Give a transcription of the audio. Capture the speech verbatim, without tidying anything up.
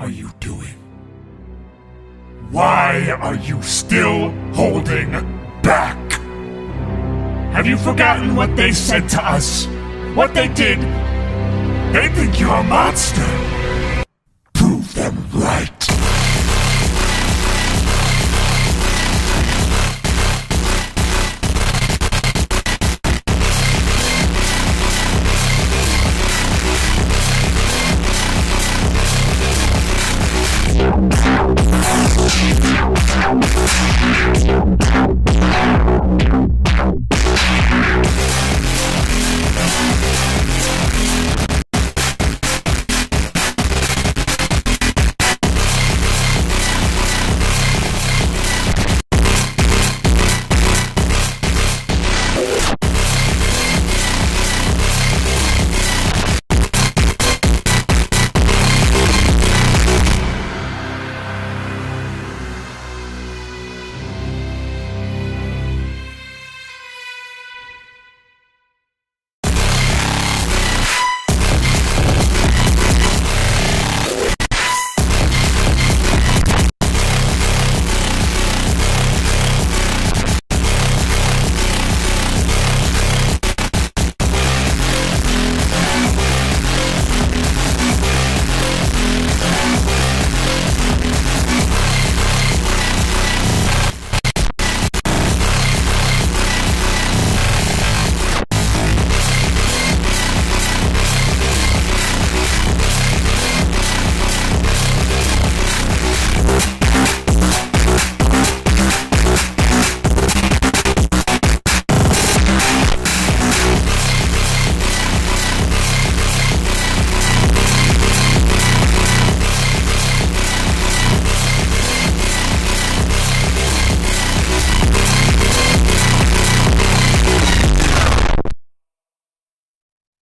are you doing? Why are you still holding back? Have you forgotten what they said to us? What they did? They think you're a monster. Prove them wrong.